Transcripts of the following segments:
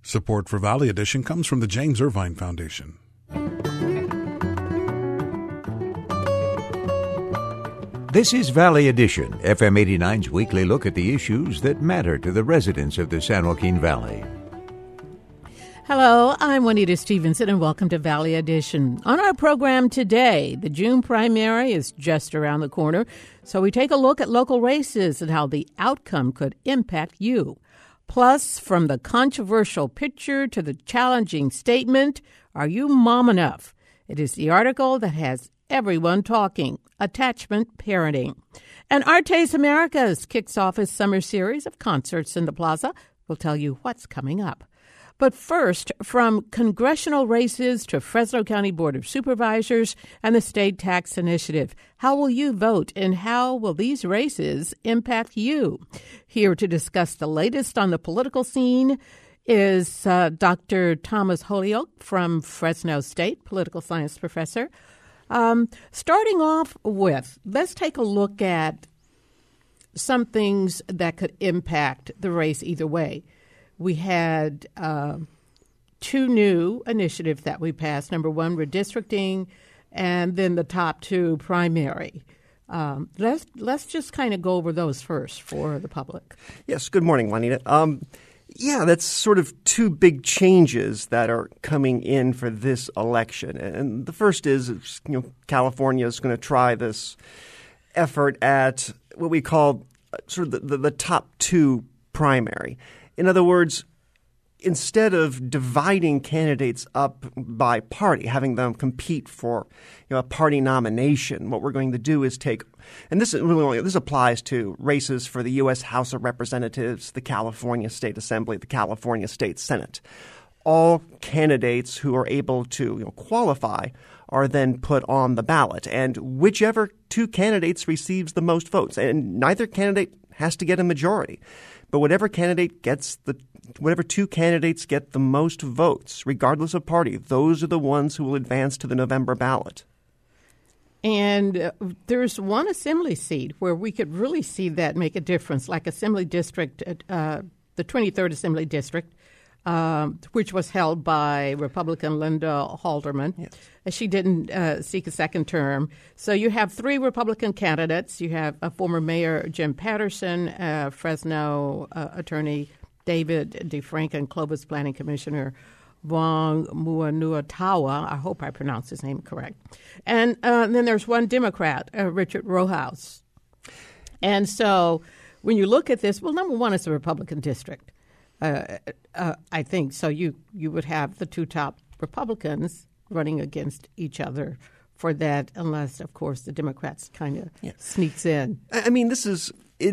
Support for Valley Edition comes from the James Irvine Foundation. This is Valley Edition, FM 89's weekly look at the issues that matter to the residents of the San Joaquin Valley. Hello, I'm Juanita Stevenson, and welcome to Valley Edition. On our program today, the June primary is just around the corner, so we take a look at local races and how the outcome could impact you. Plus, from the controversial picture to the challenging statement, are you mom enough? It is the article that has everyone talking, attachment parenting. And Artes Americas kicks off its summer series of concerts in the plaza. We'll tell you what's coming up. But first, from congressional races to Fresno County Board of Supervisors and the State Tax Initiative, how will you vote and how will these races impact you? Here to discuss the latest on the political scene is Dr. Thomas Holyoke from Fresno State, political science professor. Starting off with, let's take a look at some things that could impact the race either way. We had two new initiatives that we passed. Number one, redistricting, and then the top two, primary. Let's just kind of go over those first for the public. Yes, good morning, Juanita. That's sort of two big changes that are coming in for this election. And the first is, California is going to try this effort at what we call sort of the top two primary. In other words, instead of dividing candidates up by party, having them compete for a party nomination, what we're going to do is take – and this applies to races for the U.S. House of Representatives, the California State Assembly, the California State Senate. All candidates who are able to qualify are then put on the ballot, and whichever two candidates receives the most votes, and neither candidate has to get a majority. But whatever two candidates get the most votes, regardless of party, those are the ones who will advance to the November ballot. And there's one assembly seat where we could really see that make a difference, like Assembly District, the 23rd Assembly District, which was held by Republican Linda Halderman. Yes. She didn't seek a second term. So you have three Republican candidates. You have former Mayor Jim Patterson, Fresno Attorney David DeFrank, and Clovis Planning Commissioner Wong Muanuatawa. I hope I pronounced his name correct. And then there's one Democrat, Richard Rojas. And so when you look at this, well, number one, it's a Republican district. I think so. You would have the two top Republicans running against each other for that, unless, of course, the Democrats kind of sneaks in. I mean, it's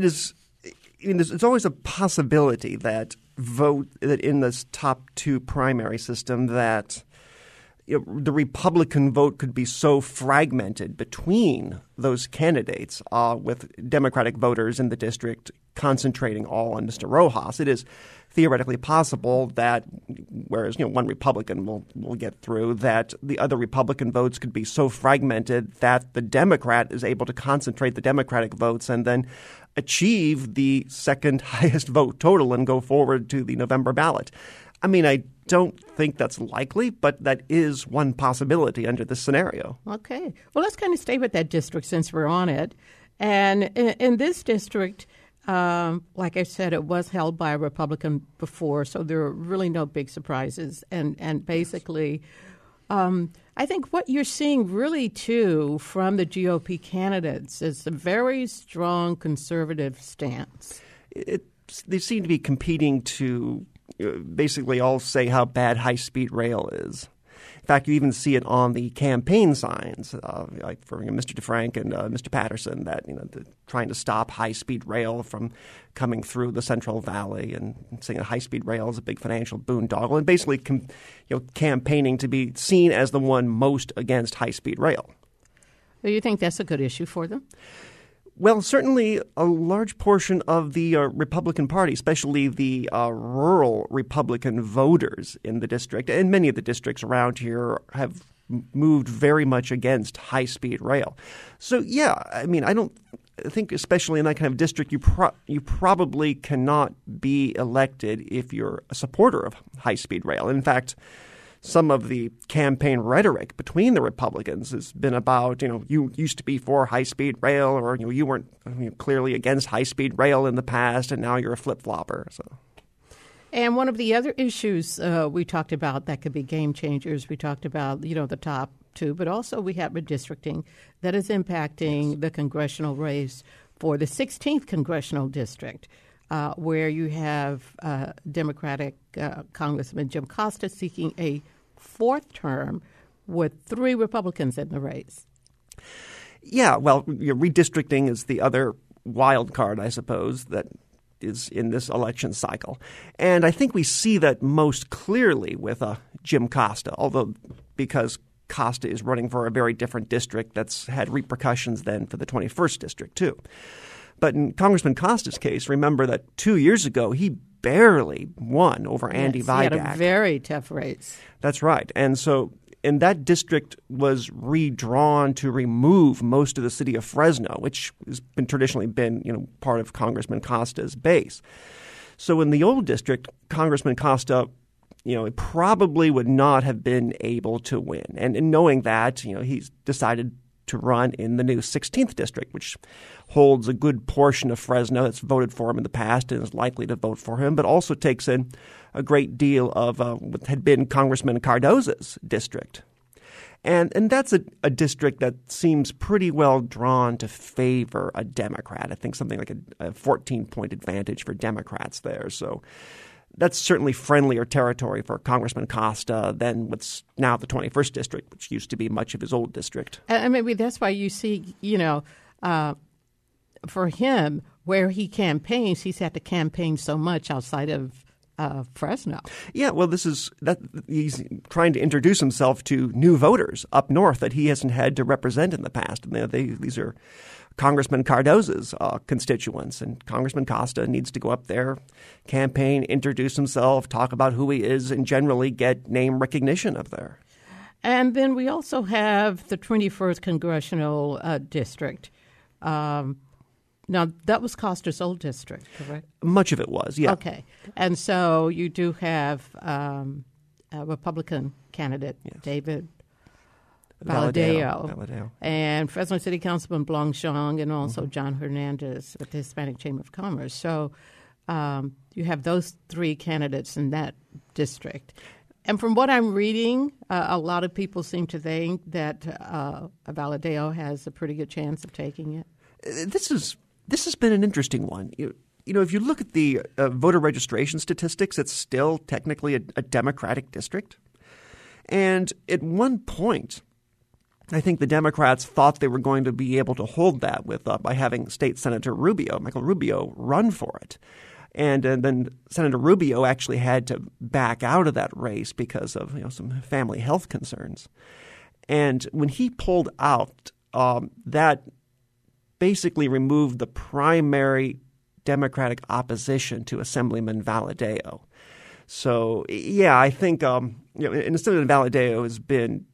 always a possibility that in this top two primary system that the Republican vote could be so fragmented between those candidates, with Democratic voters in the district concentrating all on Mr. Rojas. It is theoretically possible that whereas one Republican will get through, that the other Republican votes could be so fragmented that the Democrat is able to concentrate the Democratic votes and then achieve the second highest vote total and go forward to the November ballot. I mean, I don't think that's likely, but that is one possibility under this scenario. Okay. Well, let's kind of stay with that district since we're on it. And in this district, like I said, it was held by a Republican before, so there are really no big surprises. And basically, I think what you're seeing really, too, from the GOP candidates is a very strong conservative stance. They seem to be competing to basically all say how bad high-speed rail is. In fact, you even see it on the campaign signs, like for Mr. DeFrank and Mr. Patterson, that trying to stop high-speed rail from coming through the Central Valley, and saying that high-speed rail is a big financial boondoggle, and basically campaigning to be seen as the one most against high-speed rail. Do you think that's a good issue for them? Well, certainly a large portion of the Republican Party, especially the rural Republican voters in the district, and many of the districts around here have moved very much against high-speed rail. So, yeah, I mean, I don't I think especially in that kind of district, you probably cannot be elected if you're a supporter of high-speed rail. In fact, some of the campaign rhetoric between the Republicans has been about, you used to be for high-speed rail, or you weren't clearly against high-speed rail in the past, and now you're a flip-flopper. So. And one of the other issues we talked about that could be game changers, we talked about, the top two, but also we have redistricting that is impacting the congressional race for the 16th congressional district, where you have Democratic Congressman Jim Costa seeking a fourth term with 3 Republicans in the race. Yeah, well, redistricting is the other wild card, I suppose, that is in this election cycle. And I think we see that most clearly with Jim Costa, although because Costa is running for a very different district that's had repercussions then for the 21st district too. But in Congressman Costa's case, remember that 2 years ago he barely won over Andy Vidak. He had a very tough race. That's right. And so that district was redrawn to remove most of the city of Fresno, which has traditionally been part of Congressman Costa's base. So in the old district, Congressman Costa probably would not have been able to win. And in knowing that, he's decided to run in the new 16th district, which holds a good portion of Fresno that's voted for him in the past and is likely to vote for him, but also takes in a great deal of what had been Congressman Cardoza's district. And that's a district that seems pretty well drawn to favor a Democrat. I think something like a 14-point advantage for Democrats there. So that's certainly friendlier territory for Congressman Costa than what's now the 21st district, which used to be much of his old district. And maybe that's why you see, for him, where he campaigns, he's had to campaign so much outside of Fresno. Yeah, well, he's trying to introduce himself to new voters up north that he hasn't had to represent in the past. And these are Congressman Cardoza's constituents, and Congressman Costa needs to go up there, campaign, introduce himself, talk about who he is, and generally get name recognition up there. And then we also have the 21st congressional district. Now, that was Costa's old district, correct? Much of it was, yeah. Okay. And so you do have a Republican candidate, yes. David Valadao, and Fresno City Councilman Blanchong, and also John Hernandez with the Hispanic Chamber of Commerce. So you have those 3 candidates in that district. And from what I'm reading, a lot of people seem to think that Valadao has a pretty good chance of taking it. This has been an interesting one. If you look at the voter registration statistics, it's still technically a Democratic district. And at one point, I think the Democrats thought they were going to be able to hold that by having State Senator Michael Rubio, run for it. And then Senator Rubio actually had to back out of that race because of some family health concerns. And when he pulled out, that basically removed the primary Democratic opposition to Assemblyman Valadao. So, yeah, I think and Assemblyman Valadao has been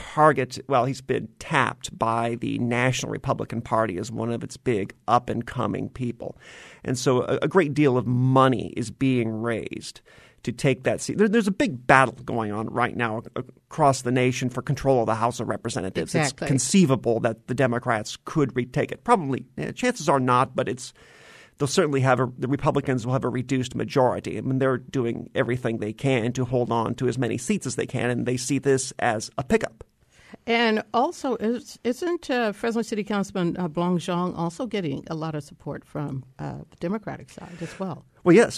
he's been tapped by the National Republican Party as one of its big up-and-coming people. And so a great deal of money is being raised to take that seat. There's a big battle going on right now across the nation for control of the House of Representatives. Exactly. It's conceivable that the Democrats could retake it. Probably, chances are not, but they'll certainly the Republicans will have a reduced majority. I mean, they're doing everything they can to hold on to as many seats as they can, and they see this as a pickup. And also, isn't Fresno City Councilman Blanchong also getting a lot of support from the Democratic side as well? Well, yes,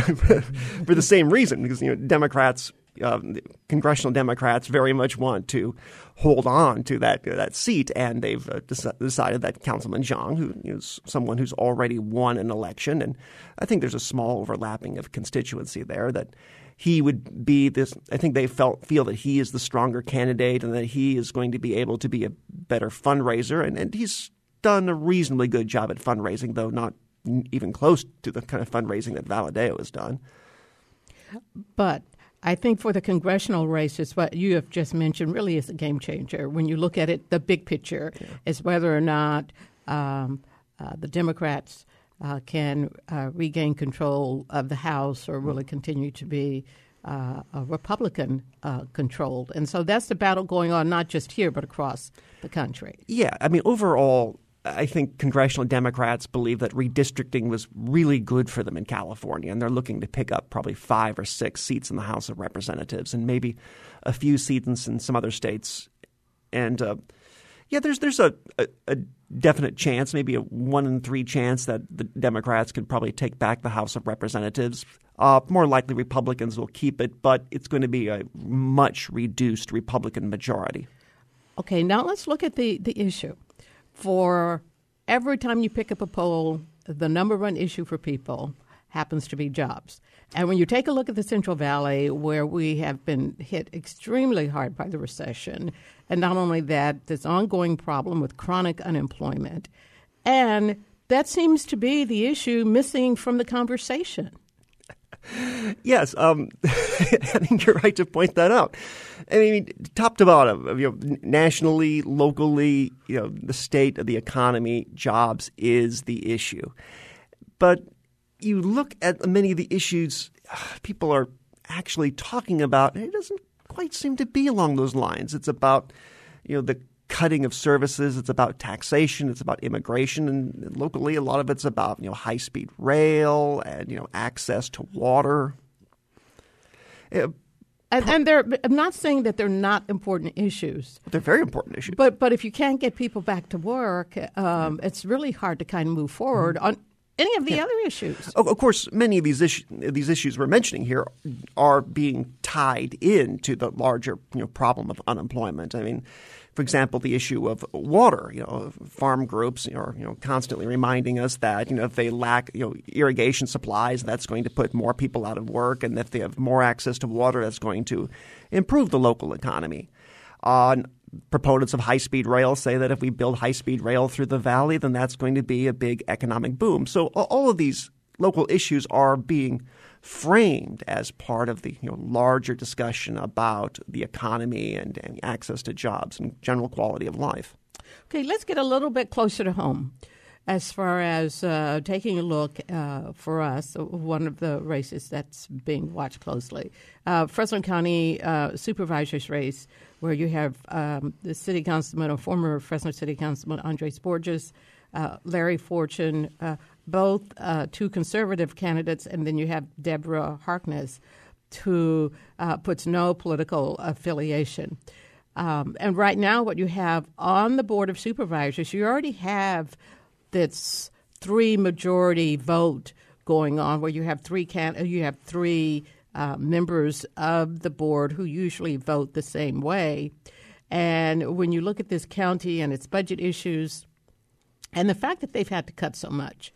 for the same reason, because Democrats, congressional Democrats, very much want to hold on to that seat, and they've decided that Councilman Zhang, who is someone who's already won an election, and I think there's a small overlapping of constituency there, that he would be this. I think they feel that he is the stronger candidate, and that he is going to be able to be a better fundraiser, and he's done a reasonably good job at fundraising, though not even close to the kind of fundraising that Valadao has done. But I think for the congressional races, what you have just mentioned really is a game changer. When you look at it, the big picture is whether or not the Democrats can regain control of the House or really continue to be Republican controlled. And so that's the battle going on not just here but across the country. Yeah, I mean, overall, I think congressional Democrats believe that redistricting was really good for them in California, and they're looking to pick up probably 5 or 6 seats in the House of Representatives and maybe a few seats in some other states. And there's a definite chance, maybe a 1 in 3 chance that the Democrats could probably take back the House of Representatives. More likely Republicans will keep it, but it's going to be a much reduced Republican majority. Okay, now let's look at the issue. For every time you pick up a poll, the number one issue for people happens to be jobs. And when you take a look at the Central Valley, where we have been hit extremely hard by the recession, and not only that, this ongoing problem with chronic unemployment, and that seems to be the issue missing from the conversation. Yes, I think you're right to point that out. I mean, top to bottom, nationally, locally, the state of the economy, jobs is the issue. But you look at many of the issues people are actually talking about, and it doesn't quite seem to be along those lines. It's about, the cutting of services. It's about taxation. It's about immigration. And locally, a lot of it's about, high-speed rail and, access to water. And I'm not saying that they're not important issues. They're very important issues. But if you can't get people back to work, it's really hard to kind of move forward on any of the other issues. Of course, many of these issues we're mentioning here are being tied into the larger problem of unemployment. I mean, for example, the issue of water. Farm groups are constantly reminding us that if they lack irrigation supplies, that's going to put more people out of work, and if they have more access to water, that's going to improve the local economy. Proponents of high-speed rail say that if we build high-speed rail through the valley, then that's going to be a big economic boom. So all of these local issues are being framed as part of the larger discussion about the economy and access to jobs and general quality of life. Okay, let's get a little bit closer to home as far as taking a look for us, one of the races that's being watched closely. Fresno County Supervisor's race, where you have the city councilman or former Fresno City Councilman Andres Borges, Larry Fortune, both two conservative candidates, and then you have Deborah Harkness, who puts no political affiliation. And right now what you have on the Board of Supervisors, you already have this 3-majority vote going on where you have three members of the board who usually vote the same way. And when you look at this county and its budget issues and the fact that they've had to cut so much,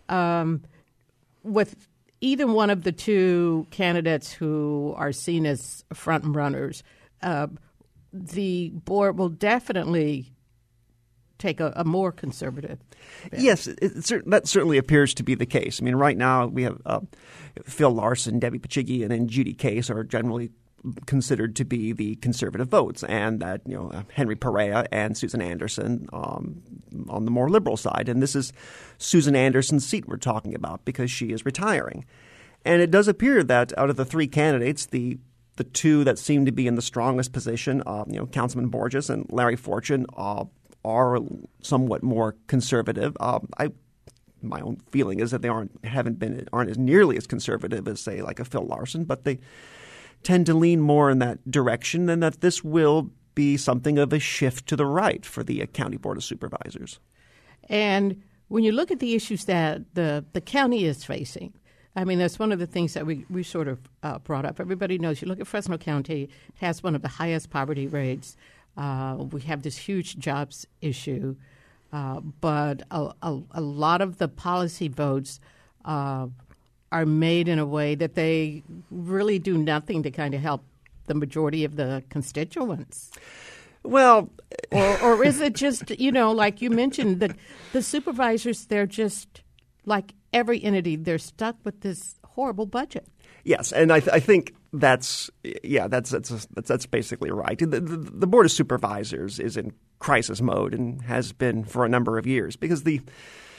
with either one of the two candidates who are seen as front runners, the board will definitely take a more conservative bent. Yes, that certainly appears to be the case. I mean, right now we have Phil Larson, Debbie Pachigian, and Judy Case are generally considered to be the conservative votes, and that Henry Perea and Susan Anderson on the more liberal side. And this is Susan Anderson's seat we're talking about because she is retiring. And it does appear that out of the 3 candidates, the two that seem to be in the strongest position, Councilman Borges and Larry Fortune, are somewhat more conservative. My own feeling is that they aren't as nearly as conservative as, say, like a Phil Larson, but they tend to lean more in that direction, and that this will be something of a shift to the right for the County Board of Supervisors. And when you look at the issues that the county is facing, I mean, that's one of the things that we sort of brought up. Everybody knows, you look at Fresno County, it has one of the highest poverty rates. We have this huge jobs issue, but a lot of the policy votes are made in a way that they really do nothing to kind of help the majority of the constituents. Well, or is it just, like you mentioned, the supervisors, they're just like every entity, they're stuck with this horrible budget. Yes, and I think that's basically right. The Board of Supervisors is in crisis mode and has been for a number of years because the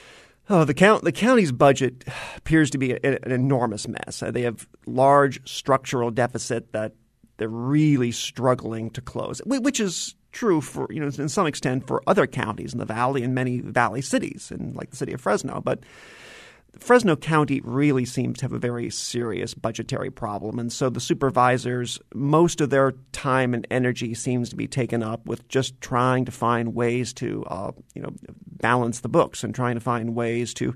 Oh, the county's budget appears to be an enormous mess. They have large structural deficit that they're really struggling to close, which is true for, in some extent for other counties in the valley and many valley cities, and like the city of Fresno. But Fresno County really seems to have a very serious budgetary problem. And so the supervisors, most of their time and energy seems to be taken up with just trying to find ways to, balance the books and trying to find ways to,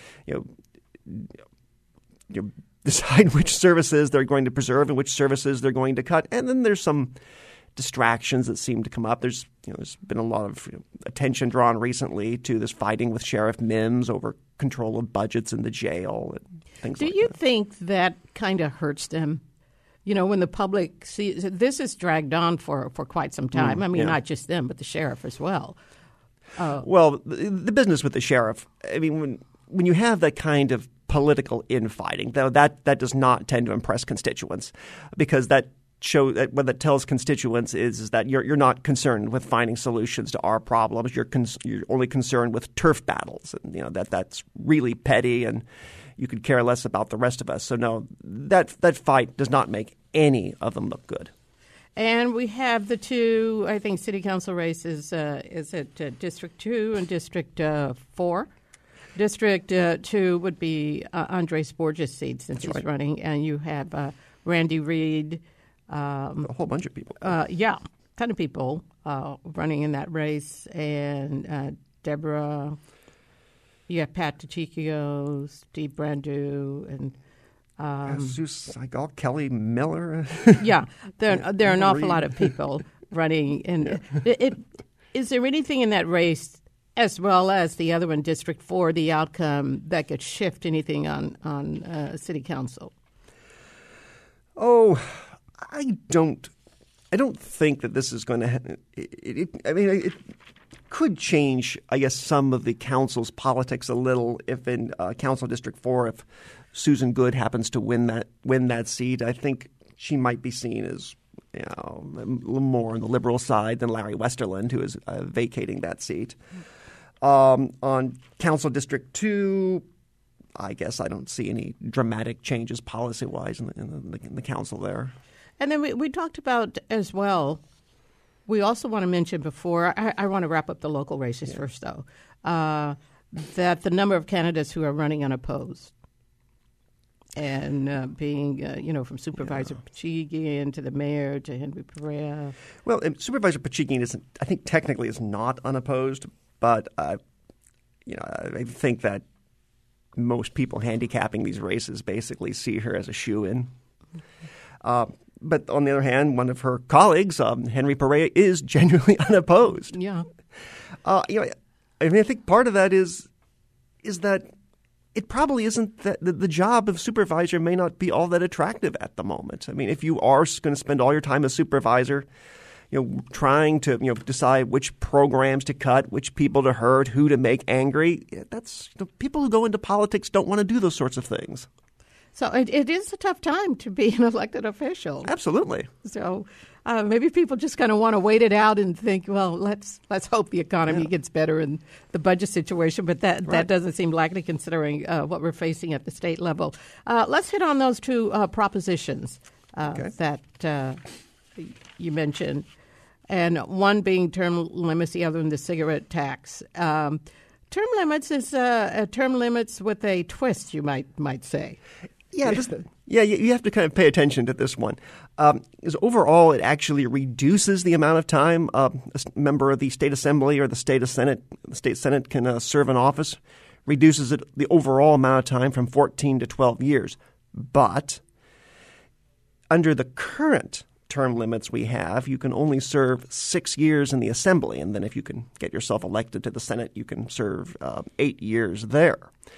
decide which services they're going to preserve and which services they're going to cut. And then there's some distractions that seem to come up. There's been a lot of attention drawn recently to this fighting with Sheriff Mims over control of budgets in the jail and things like that. Do you think that kind of hurts them? When the public sees this is dragged on for quite some time. Not just them, but the sheriff as well. Well, the business with the sheriff, when you have that kind of political infighting, though, that does not tend to impress constituents, because that what that tells constituents is that you're not concerned with finding solutions to our problems. You're only concerned with turf battles, and that's really petty, and you could care less about the rest of us. So no, that fight does not make any of them look good. And we have the two, I think, city council races. Is it District 2 and District 4? District 2 would be Andres Borges' seat since he's running, and you have Randy Reed. A whole bunch of people. Ton of people running in that race. And Deborah, you have Pat DiCiccio, Steve Brandu, and Jesus Segal, Kelly Miller. there are an awful lot of people running. And is there anything in that race, as well as the other one, District 4, the outcome that could shift anything on city council? Oh, I don't think that this is going to it could change, I guess, some of the council's politics a little if in Council District 4, if Susan Good happens to win that seat. I think she might be seen as a little more on the liberal side than Larry Westerland, who is vacating that seat. On Council District 2, I guess I don't see any dramatic changes policy-wise in the council there. And then we talked about as well, we also want to mention before, I want to wrap up the local races first, though, that the number of candidates who are running unopposed and being, from Supervisor Pachegian to the mayor to Henry Perea. Well, Supervisor Pachegian I think technically is not unopposed, but, I think that most people handicapping these races basically see her as a shoo-in. But on the other hand, one of her colleagues, Henry Perea, is genuinely unopposed. Yeah. I think part of that is that it probably isn't that the job of supervisor may not be all that attractive at the moment. If you are going to spend all your time as supervisor, trying to decide which programs to cut, which people to hurt, who to make angry, that's people who go into politics don't want to do those sorts of things. So it is a tough time to be an elected official. Absolutely. So maybe people just kind of want to wait it out and think, well, let's hope the economy gets better and the budget situation. But that doesn't seem likely considering what we're facing at the state level. Let's hit on those two propositions that you mentioned, and one being term limits, the other one the cigarette tax. Term limits is term limits with a twist, you might say. Yeah, you have to kind of pay attention to this one. Because overall, it actually reduces the amount of time a member of the state assembly or the state senate can serve in office. Reduces the overall amount of time from 14 to 12 years. But under the current term limits we have, you can only serve 6 years in the assembly, and then if you can get yourself elected to the Senate, you can serve 8 years there.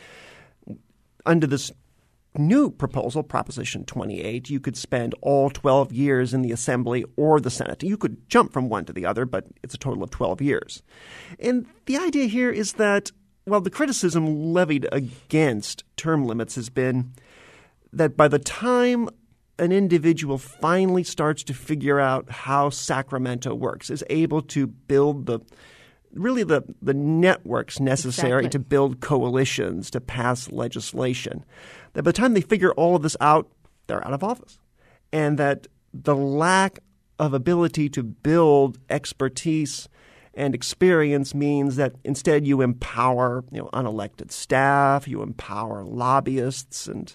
Under this new proposal, Proposition 28, you could spend all 12 years in the Assembly or the Senate. You could jump from one to the other, but it's a total of 12 years. And the idea here is that, the criticism levied against term limits has been that by the time an individual finally starts to figure out how Sacramento works, is able to build really the networks necessary Exactly. to build coalitions to pass legislation. That by the time they figure all of this out, they're out of office. And that the lack of ability to build expertise and experience means that instead you empower unelected staff, you empower lobbyists, and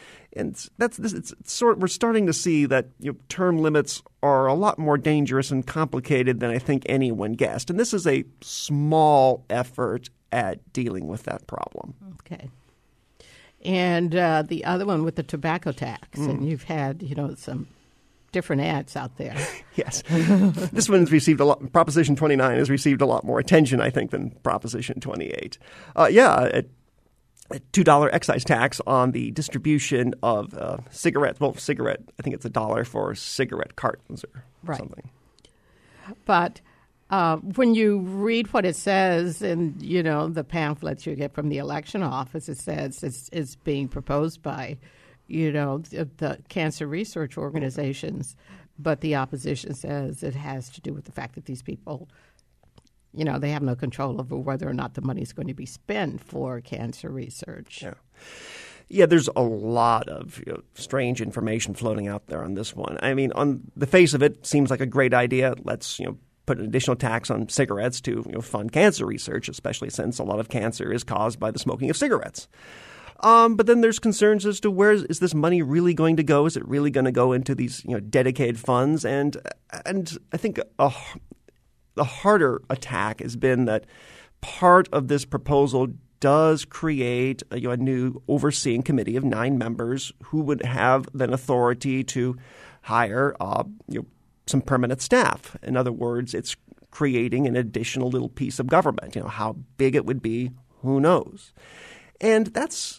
we're starting to see that term limits are a lot more dangerous and complicated than I think anyone guessed. And this is a small effort at dealing with that problem. Okay. And the other one with the tobacco tax, and you've had some different ads out there. Yes. This one's received a lot. Proposition 29 has received a lot more attention, I think, than Proposition 28. A $2 excise tax on the distribution of cigarettes. Well, I think it's $1 for cigarette cartons or something. But when you read what it says in, the pamphlets you get from the election office, it says it's being proposed by the cancer research organizations, but the opposition says it has to do with the fact that these people, they have no control over whether or not the money is going to be spent for cancer research. Yeah, there's a lot of strange information floating out there on this one. I mean, on the face of it, seems like a great idea. Let's put an additional tax on cigarettes to fund cancer research, especially since a lot of cancer is caused by the smoking of cigarettes. But then there's concerns as to where is this money really going to go? Is it really going to go into these dedicated funds? And I think the harder attack has been that part of this proposal does create a new overseeing committee of 9 members who would have then authority to hire some permanent staff. In other words, it's creating an additional little piece of government. How big it would be, who knows? And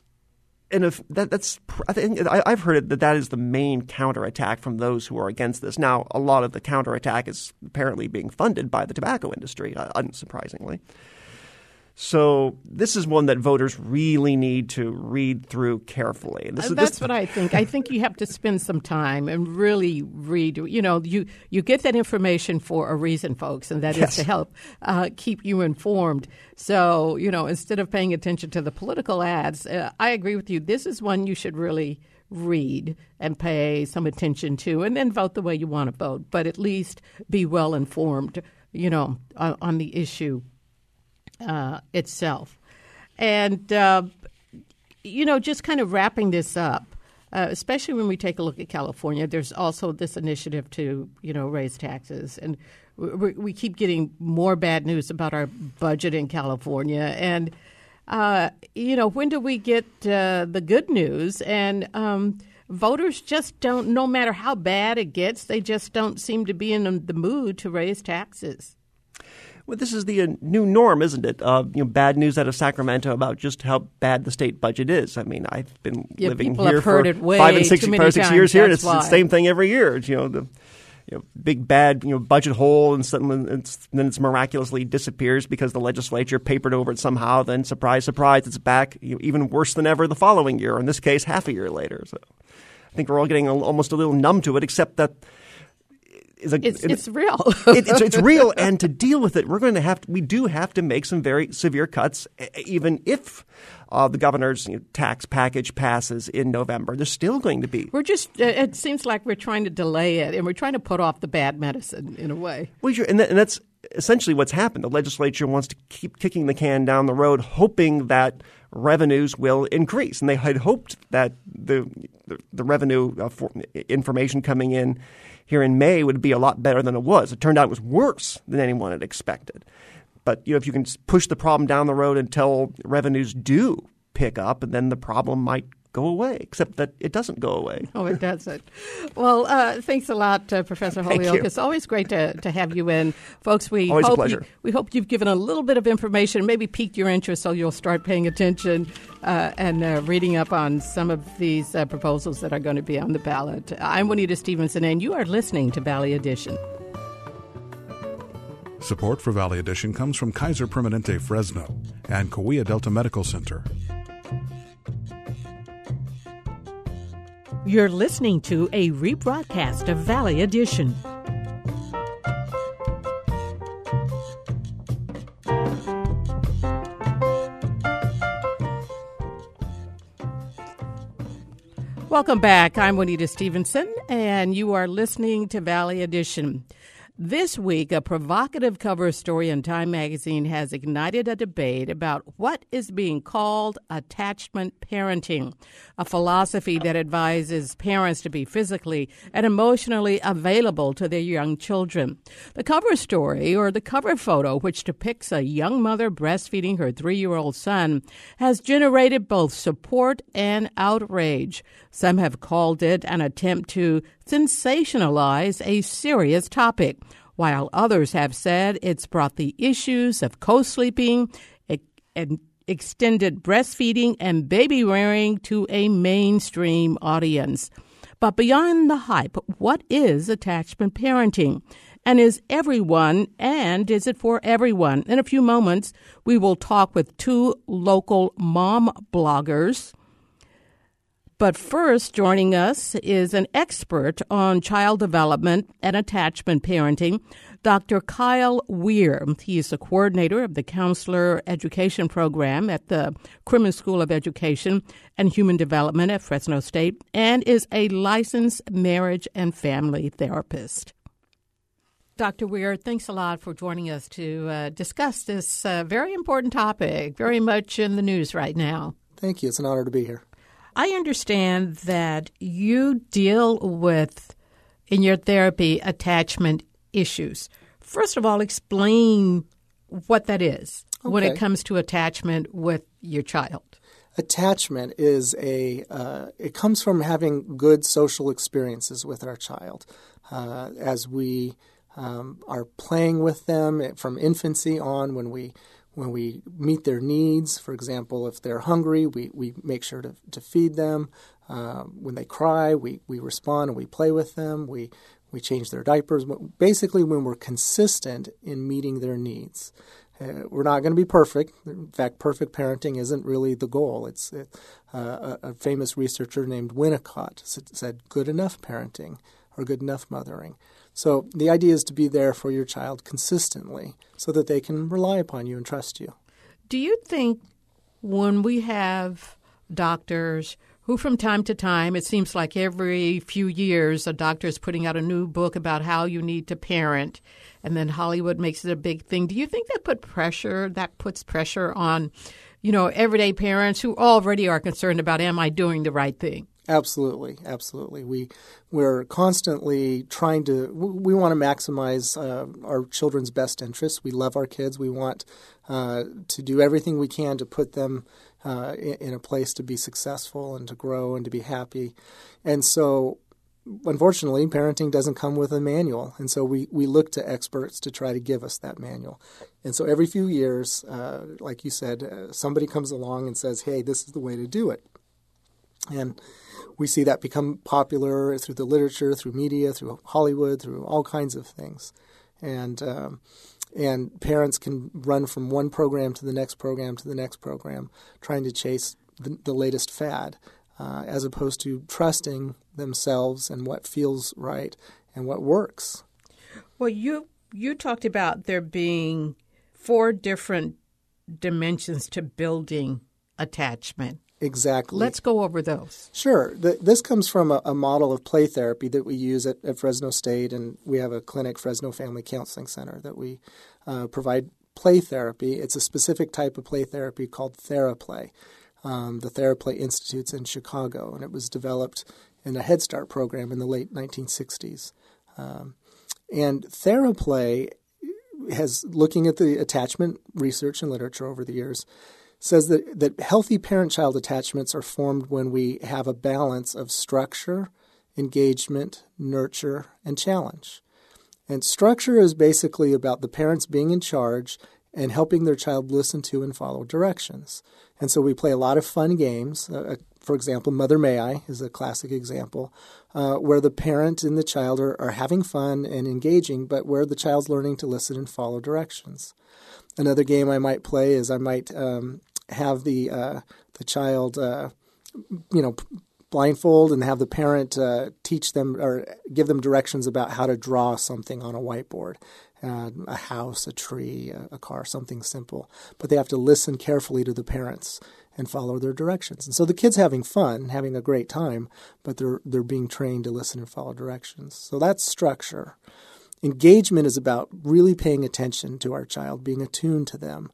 I think I've heard that is the main counterattack from those who are against this. Now, a lot of the counterattack is apparently being funded by the tobacco industry, unsurprisingly. So this is one that voters really need to read through carefully. That's what I think. I think you have to spend some time and really read. You get that information for a reason, folks, and that is to help keep you informed. So, instead of paying attention to the political ads, I agree with you. This is one you should really read and pay some attention to, and then vote the way you want to vote. But at least be well informed, on the issue itself. And, just kind of wrapping this up, especially when we take a look at California, there's also this initiative to, raise taxes. And we keep getting more bad news about our budget in California. And, when do we get the good news? And voters just don't, no matter how bad it gets, they just don't seem to be in the mood to raise taxes. Well, this is the new norm, isn't it? Bad news out of Sacramento about just how bad the state budget is. I mean, I've been living here for 5 and 6 years here, and it's the same thing every year. It's, the big bad budget hole, and then it's miraculously disappears because the legislature papered over it somehow. Then surprise, surprise, it's back even worse than ever the following year. Or in this case, half a year later. So I think we're all getting almost a little numb to it, except that. It's real. It's real, and to deal with it, we do have to make some very severe cuts, even if the governor's tax package passes in November. There's still going to be. It seems like we're trying to delay it, and we're trying to put off the bad medicine in a way. Well, and that's essentially what's happened. The legislature wants to keep kicking the can down the road, hoping that revenues will increase. And they had hoped that the revenue information coming in here in May would be a lot better than it was. It turned out it was worse than anyone had expected. But if you can push the problem down the road until revenues do pick up, and then the problem might go away, except that it doesn't go away. Oh, it doesn't. Well, thanks a lot, Professor Holyoke. It's always great to have you in. Folks, we hope you've given a little bit of information, maybe piqued your interest so you'll start paying attention and reading up on some of these proposals that are going to be on the ballot. I'm Juanita Stevenson, and you are listening to Valley Edition. Support for Valley Edition comes from Kaiser Permanente Fresno and Cahuilla Delta Medical Center. You're listening to a rebroadcast of Valley Edition. Welcome back. I'm Juanita Stevenson, and you are listening to Valley Edition. This week, a provocative cover story in Time magazine has ignited a debate about what is being called attachment parenting, a philosophy that advises parents to be physically and emotionally available to their young children. The cover story, or the cover photo, which depicts a young mother breastfeeding her 3-year-old son, has generated both support and outrage. Some have called it an attempt to sensationalize a serious topic, while others have said it's brought the issues of co-sleeping, extended breastfeeding, and baby rearing to a mainstream audience. But beyond the hype, what is attachment parenting? And is it for everyone? In a few moments, we will talk with 2 local mom bloggers. But first, joining us is an expert on child development and attachment parenting, Dr. Kyle Weir. He is the coordinator of the Counselor Education Program at the Crimmins School of Education and Human Development at Fresno State and is a licensed marriage and family therapist. Dr. Weir, thanks a lot for joining us to discuss this very important topic, very much in the news right now. Thank you. It's an honor to be here. I understand that you deal with, in your therapy, attachment issues. First of all, explain what that is when it comes to attachment with your child. Attachment is it comes from having good social experiences with our child. As we are playing with them from infancy on, when we meet their needs. For example, if they're hungry, we make sure to feed them. When they cry, we respond and we play with them. We change their diapers. Basically, when we're consistent in meeting their needs. We're not going to be perfect. In fact, perfect parenting isn't really the goal. It's a famous researcher named Winnicott said good enough parenting or good enough mothering. So the idea is to be there for your child consistently so that they can rely upon you and trust you. Do you think when we have doctors who from time to time, it seems like every few years, a doctor is putting out a new book about how you need to parent, and then Hollywood makes it a big thing. Do you think that puts pressure on, everyday parents who already are concerned about, am I doing the right thing? Absolutely, absolutely. We're constantly trying to. We want to maximize our children's best interests. We love our kids. We want to do everything we can to put them in a place to be successful and to grow and to be happy. And so, unfortunately, parenting doesn't come with a manual. And so we look to experts to try to give us that manual. And so every few years, like you said, somebody comes along and says, hey, this is the way to do it. And we see that become popular through the literature, through media, through Hollywood, through all kinds of things. And parents can run from one program to the next program to the next program, trying to chase the latest fad, as opposed to trusting themselves and what feels right and what works. Well, you talked about there being 4 different dimensions to building attachment. Exactly. Let's go over those. Sure. This comes from a model of play therapy that we use at Fresno State, and we have a clinic, Fresno Family Counseling Center, that we provide play therapy. It's a specific type of play therapy called TheraPlay. The TheraPlay Institute's in Chicago, and it was developed in a Head Start program in the late 1960s. And TheraPlay has, looking at the attachment research and literature over the years, says that healthy parent-child attachments are formed when we have a balance of structure, engagement, nurture, and challenge. And structure is basically about the parents being in charge and helping their child listen to and follow directions. And so we play a lot of fun games. For example, Mother May I is a classic example, where the parent and the child are having fun and engaging, but where the child's learning to listen and follow directions. Another game I might play is I might have the child, blindfold and have the parent teach them or give them directions about how to draw something on a whiteboard, a house, a tree, a car, something simple. But they have to listen carefully to the parents and follow their directions. And so the kid's having fun, having a great time, but they're being trained to listen and follow directions. So that's structure. Engagement is about really paying attention to our child, being attuned to them.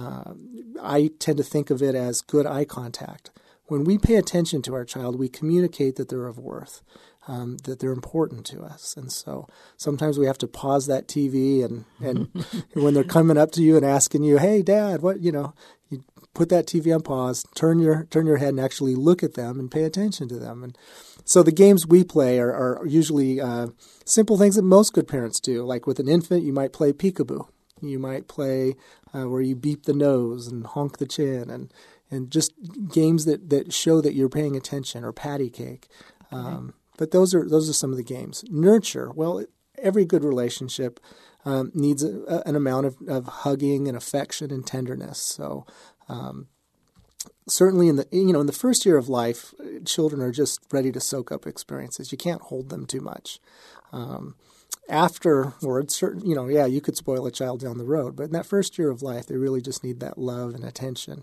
I tend to think of it as good eye contact. When we pay attention to our child, we communicate that they're of worth, that they're important to us. And so sometimes we have to pause that TV and when they're coming up to you and asking you, hey, Dad, what, you put that TV on pause, turn your head and actually look at them and pay attention to them. And so the games we play are usually simple things that most good parents do. Like with an infant, you might play peekaboo. You might play where you beep the nose and honk the chin and just games that show that you're paying attention, or patty cake. But those are some of the games. Nurture. Well, every good relationship needs an amount of hugging and affection and tenderness. So certainly in the first year of life, children are just ready to soak up experiences. You can't hold them too much. Afterwards, you could spoil a child down the road, but in that first year of life, they really just need that love and attention.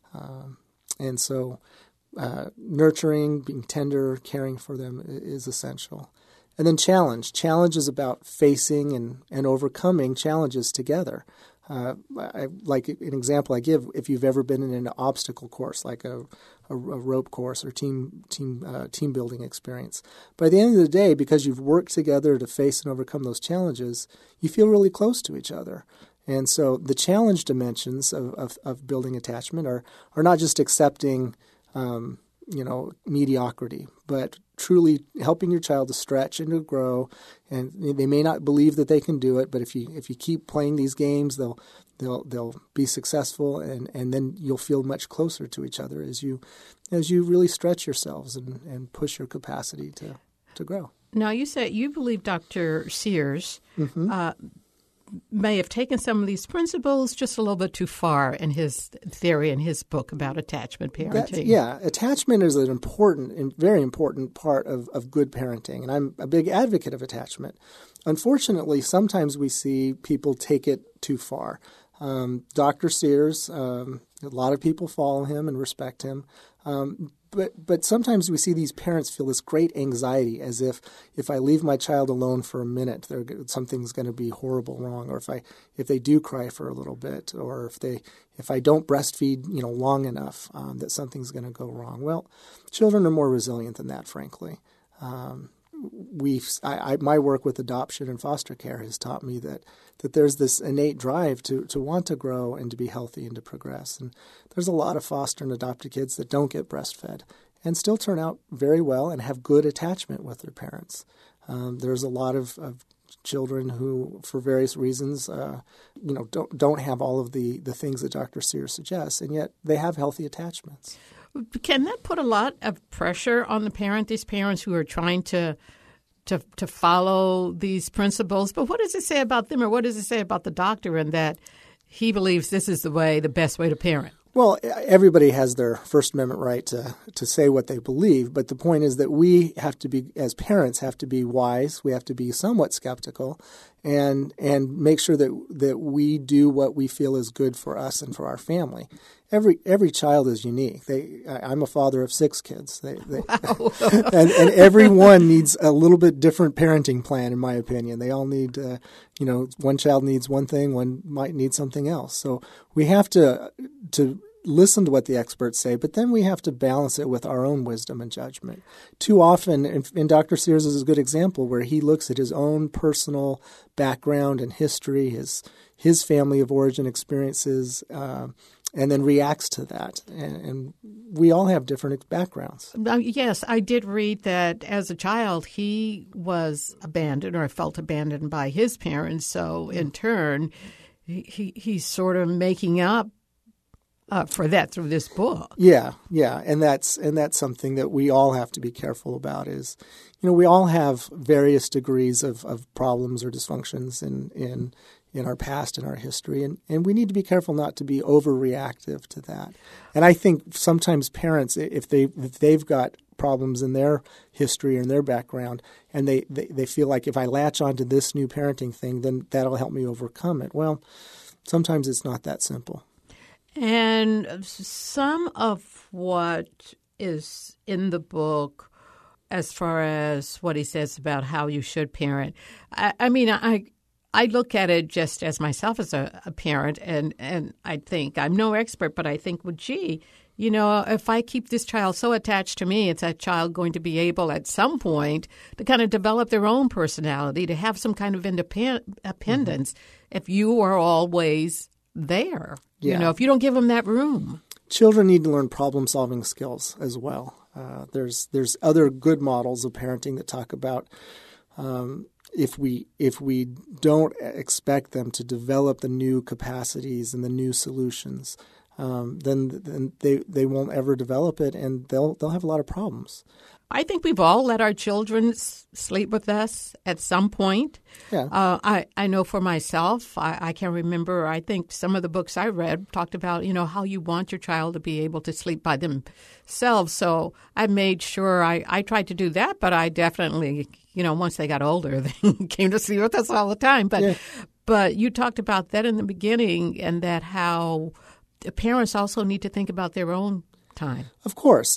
And so nurturing, being tender, caring for them is essential. And then challenge. Challenge is about facing and overcoming challenges together. Like an example I give, if you've ever been in an obstacle course, like a rope course or team building experience. By the end of the day, because you've worked together to face and overcome those challenges, you feel really close to each other. And so the challenge dimensions of building attachment are not just accepting mediocrity, but truly helping your child to stretch and to grow. And they may not believe that they can do it, but if you keep playing these games, they'll be successful, and then you'll feel much closer to each other as you really stretch yourselves and push your capacity to grow. Now, you said you believe Dr. Sears may have taken some of these principles just a little bit too far in his theory in his book about attachment parenting. Attachment is an important and very important part of good parenting, and I'm a big advocate of attachment. Unfortunately, sometimes we see people take it too far. Dr. Sears, a lot of people follow him and respect him, but sometimes we see these parents feel this great anxiety, as if I leave my child alone for a minute, something's going to be horrible wrong, or if they do cry for a little bit, or if I don't breastfeed long enough, that something's going to go wrong. Well, children are more resilient than that, frankly. My work with adoption and foster care has taught me that there's this innate drive to want to grow and to be healthy and to progress. And there's a lot of foster and adopted kids that don't get breastfed and still turn out very well and have good attachment with their parents. There's a lot of children who, for various reasons, don't have all of the things that Dr. Sears suggests, and yet they have healthy attachments. Can that put a lot of pressure on these parents who are trying to follow these principles? But what does it say about them, or what does it say about the doctor in that he believes this is the best way to parent? Well, everybody has their First Amendment right to say what they believe, but the point is that we have to be, as parents, have to be wise. We have to be somewhat skeptical and make sure that we do what we feel is good for us and for our family. Every child is unique. I'm a father of 6 kids. Wow. and every one needs a little bit different parenting plan, in my opinion. They all need, one child needs one thing, one might need something else. So we have to listen to what the experts say, but then we have to balance it with our own wisdom and judgment. Too often, and Dr. Sears is a good example, where he looks at his own personal background and history, his family of origin experiences, and then reacts to that. And we all have different backgrounds. Yes, I did read that as a child he was abandoned or felt abandoned by his parents. So in turn, he's sort of making up for that through this book. Yeah, and that's something that we all have to be careful about. Is we all have various degrees of problems or dysfunctions in our past and our history, and we need to be careful not to be overreactive to that. And I think sometimes parents, if they've got problems in their history or in their background, and they feel like if I latch onto this new parenting thing, then that'll help me overcome it. Well, sometimes it's not that simple. And some of what is in the book, as far as what he says about how you should parent, I look at it just as myself as a parent, and I think I'm no expert, but I think, well, gee, if I keep this child so attached to me, it's that child going to be able at some point to kind of develop their own personality, to have some kind of independence if you are always there, if you don't give them that room. Children need to learn problem-solving skills as well. There's other good models of parenting that talk about if we don't expect them to develop the new capacities and the new solutions, then they won't ever develop it, and they'll have a lot of problems. I think we've all let our children sleep with us at some point. Yeah. I know for myself, I can remember, I think some of the books I read talked about, how you want your child to be able to sleep by themselves. So I made sure I tried to do that, but I definitely, once they got older, they came to sleep with us all the time. But you talked about that in the beginning, and that how parents also need to think about their own time. Of course.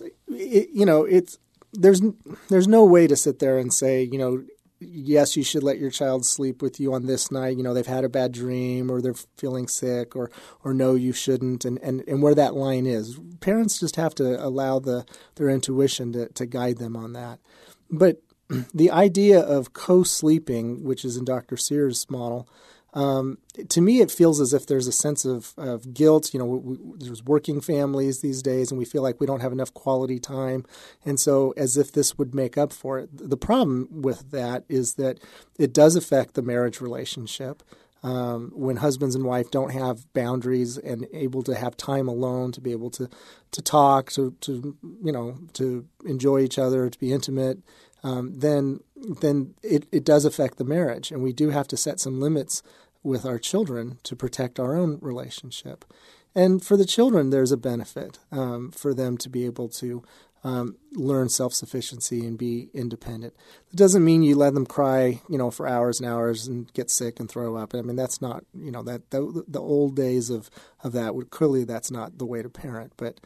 There's no way to sit there and say, yes, you should let your child sleep with you on this night. They've had a bad dream or they're feeling sick, or no, you shouldn't, and where that line is. Parents just have to allow their intuition to guide them on that. But the idea of co-sleeping, which is in Dr. Sears' model, to me, it feels as if there's a sense of guilt. There's working families these days, and we feel like we don't have enough quality time. And so as if this would make up for it. The problem with that is that it does affect the marriage relationship. When husbands and wife don't have boundaries and able to have time alone to be able to talk, to enjoy each other, to be intimate, then it does affect the marriage. And we do have to set some limits with our children to protect our own relationship. And for the children, there's a benefit for them to be able to learn self-sufficiency and be independent. It doesn't mean you let them cry, for hours and hours and get sick and throw up. I mean, that's not, the old days of that clearly that's not the way to parent. But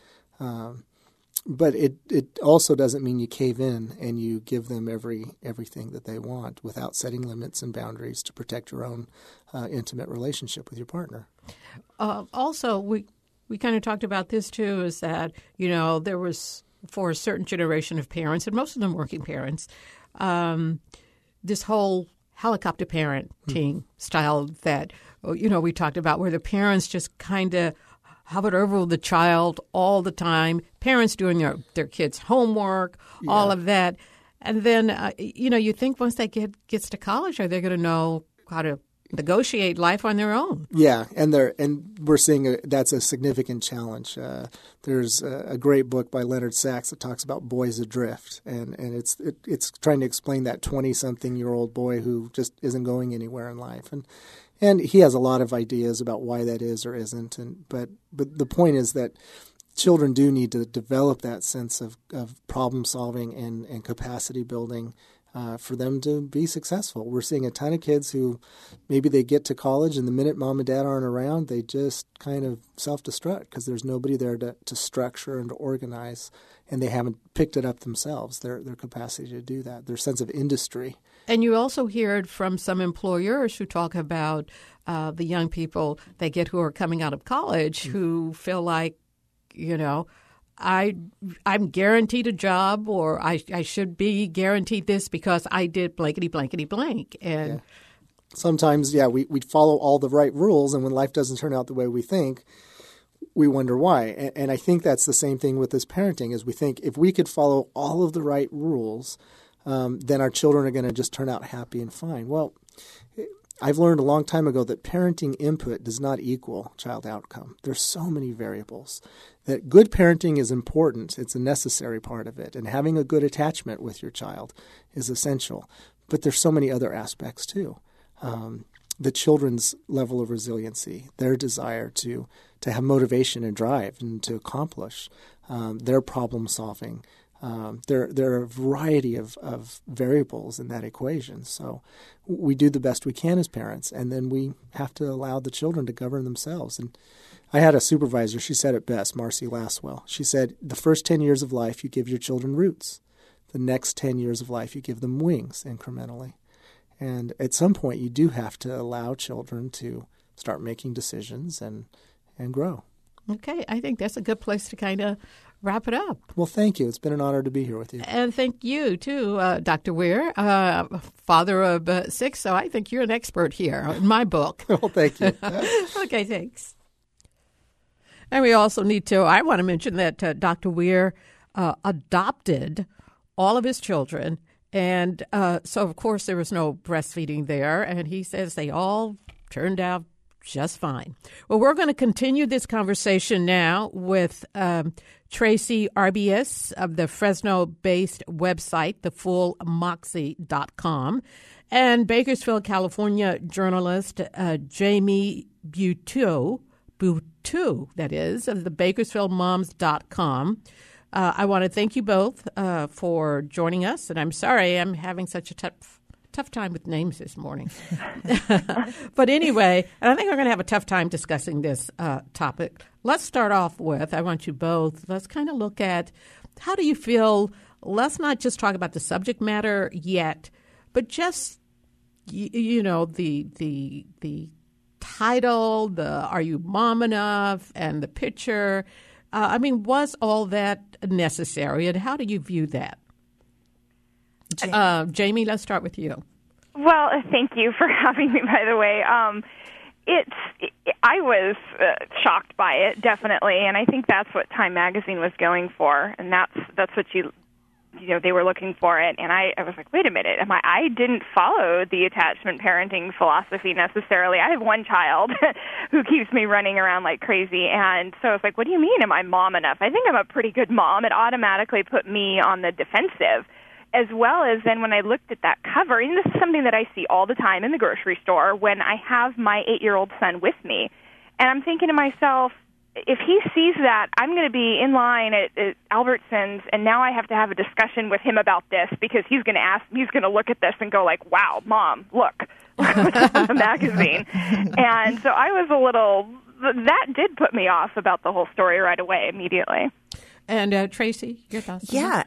it also doesn't mean you cave in and you give them everything that they want without setting limits and boundaries to protect your own intimate relationship with your partner. Also, we kind of talked about this too, is that, there was, for a certain generation of parents, and most of them working parents, this whole helicopter parenting style that, we talked about, where the parents just kind of hovered over the child all the time, parents doing their kids' homework, all of that. And then, you think once they gets to college, are they going to know how to negotiate life on their own? Yeah, and we're seeing that's a significant challenge. There's a great book by Leonard Sachs that talks about boys adrift, and it's trying to explain that 20-something-year-old boy who just isn't going anywhere in life. And he has a lot of ideas about why that is or isn't. But the point is that children do need to develop that sense of problem solving and capacity building for them to be successful. We're seeing a ton of kids who maybe they get to college, and the minute mom and dad aren't around, they just kind of self-destruct because there's nobody there to structure and to organize, and they haven't picked it up themselves, their capacity to do that, their sense of industry. And you also hear it from some employers who talk about the young people they get who are coming out of college who feel like, I'm guaranteed a job, or I should be guaranteed this because I did blankety, blankety, blank. And sometimes, we follow all the right rules, and when life doesn't turn out the way we think, we wonder why. And I think that's the same thing with this parenting, is we think if we could follow all of the right rules, then our children are going to just turn out happy and fine. Well, I've learned a long time ago that parenting input does not equal child outcome. There's so many variables. That good parenting is important. It's a necessary part of it. And having a good attachment with your child is essential. But there's so many other aspects too. The children's level of resiliency, their desire to have motivation and drive and to accomplish, their problem solving, There are a variety of variables in that equation. So we do the best we can as parents, and then we have to allow the children to govern themselves. And I had a supervisor, she said it best, Marcy Laswell. She said, the first 10 years of life, you give your children roots. The next 10 years of life, you give them wings incrementally. And at some point, you do have to allow children to start making decisions and grow. Okay, I think that's a good place to kind of wrap it up. Well, thank you. It's been an honor to be here with you. And thank you, too, Dr. Weir, father of 6, so I think you're an expert here in my book. Well, thank you. Okay, thanks. And we also I want to mention that Dr. Weir adopted all of his children, and so, of course, there was no breastfeeding there, and he says they all turned out just fine. Well, we're going to continue this conversation now with Tracy Arbias of the Fresno-based website, thefullmoxie.com, and Bakersfield, California journalist Jamie Buteau, that is, of the BakersfieldMoms.com. I want to thank you both for joining us, and I'm sorry I'm having such a tough time with names this morning. But anyway, and I think we're going to have a tough time discussing this topic. Let's start off with, I want you both, let's kind of look at how do you feel, let's not just talk about the subject matter yet, but just, the title, the Are You Mom Enough, and the picture. Was all that necessary, and how do you view that? Jamie, let's start with you. Well, thank you for having me, by the way. I was shocked by it, definitely, and I think that's what Time Magazine was going for, and that's what they were looking for it. And I was like, wait a minute, I didn't follow the attachment parenting philosophy necessarily. I have one child who keeps me running around like crazy, and so I was like, what do you mean, am I mom enough? I think I'm a pretty good mom. It automatically put me on the defensive. As well as then when I looked at that cover, and this is something that I see all the time in the grocery store when I have my 8-year-old son with me, and I'm thinking to myself, if he sees that, I'm going to be in line at Albertsons, and now I have to have a discussion with him about this because he's going to look at this and go like, wow, Mom, look what's on the magazine. And so I was that did put me off about the whole story right away, immediately. And Tracy, your thoughts? Yeah,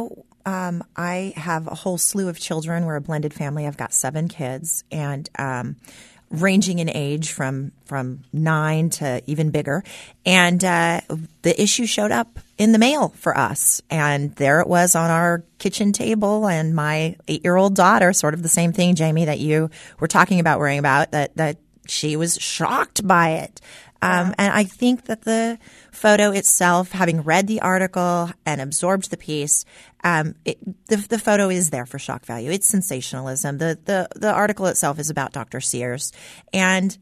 I have a whole slew of children. We're a blended family. I've got 7 kids, and ranging in age from 9 to even bigger. And the issue showed up in the mail for us, and there it was on our kitchen table. And my 8-year-old daughter, sort of the same thing, Jamie, that you were worrying about, that she was shocked by it. And I think that the photo itself, having read the article and absorbed the piece, the photo is there for shock value. It's sensationalism. The article itself is about Dr. Sears. And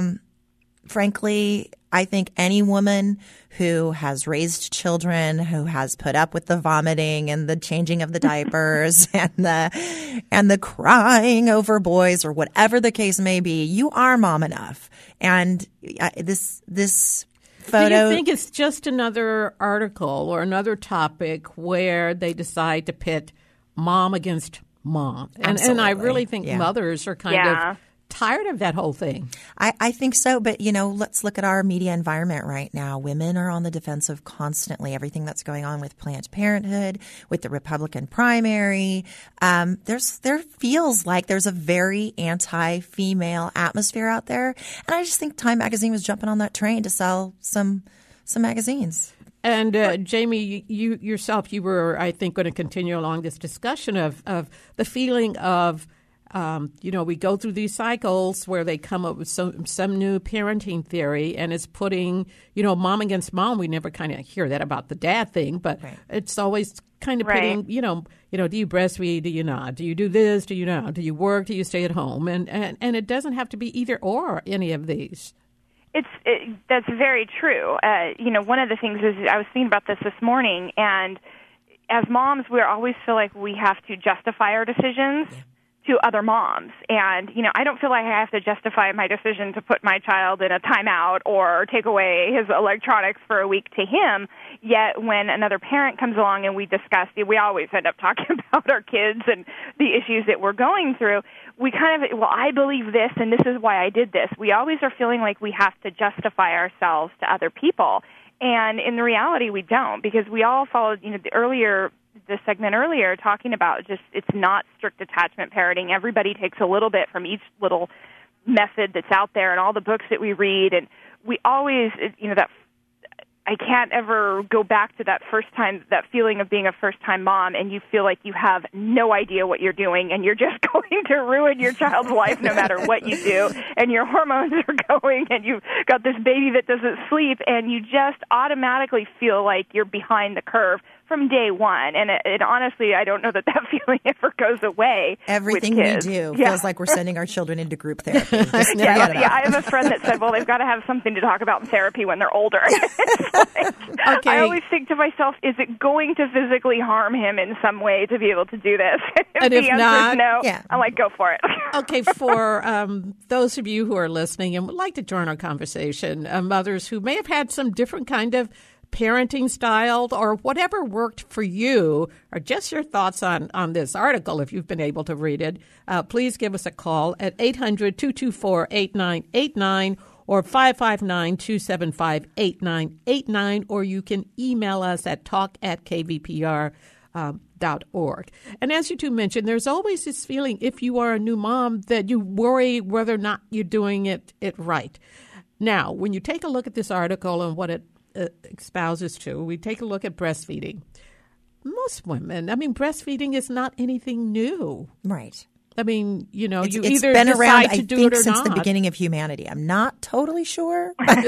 frankly, I think any woman who has raised children, who has put up with the vomiting and the changing of the diapers and the crying over boys or whatever the case may be, you are mom enough. And this photo. Do you think it's just another article or another topic where they decide to pit mom against mom? And I really think mothers are kind of tired of that whole thing. I think so. But, let's look at our media environment right now. Women are on the defensive constantly. Everything that's going on with Planned Parenthood, with the Republican primary. There feels like there's a very anti-female atmosphere out there. And I just think Time Magazine was jumping on that train to sell some magazines. And Jamie, you yourself, you were, I think, going to continue along this discussion of the feeling of we go through these cycles where they come up with some new parenting theory, and it's putting, mom against mom. We never kind of hear that about the dad thing, but it's always kind of putting, do you breastfeed? Do you not? Do you do this? Do you not? Do you work? Do you stay at home? And it doesn't have to be either or any of these. That's very true. One of the things is I was thinking about this morning, and as moms, we always feel like we have to justify our decisions. to other moms. And, I don't feel like I have to justify my decision to put my child in a timeout or take away his electronics for a week to him. Yet when another parent comes along and we discuss, we always end up talking about our kids and the issues that we're going through. We kind of, I believe this and this is why I did this. We always are feeling like we have to justify ourselves to other people. And in the reality, we don't, because we all followed, the segment earlier talking about just it's not strict attachment parenting. Everybody takes a little bit from each little method that's out there and all the books that we read. And we always, that I can't ever go back to that first time, that feeling of being a first-time mom, and you feel like you have no idea what you're doing, and you're just going to ruin your child's life no matter what you do, and your hormones are going, and you've got this baby that doesn't sleep, and you just automatically feel like you're behind the curve from day one. And it honestly, I don't know that feeling ever goes away. Everything with kids. We do feels like we're sending our children into group therapy. Just I have a friend that said, well, they've got to have something to talk about in therapy when they're older. Okay. I always think to myself, is it going to physically harm him in some way to be able to do this? And if the answer not, is no, I'm like, go for it. Okay, for those of you who are listening and would like to join our conversation, mothers who may have had some different kind of parenting style or whatever worked for you, or just your thoughts on this article, if you've been able to read it, please give us a call at 800-224-8989 or 559-275-8989, or you can email us at talk@kvpr.org. And as you two mentioned, there's always this feeling, if you are a new mom, that you worry whether or not you're doing it right. Now, when you take a look at this article and what it espouses to, we take a look at breastfeeding. Most women, breastfeeding is not anything new. Right. You it's either been decide around, to do it or since not. the beginning of humanity. I'm not totally sure. And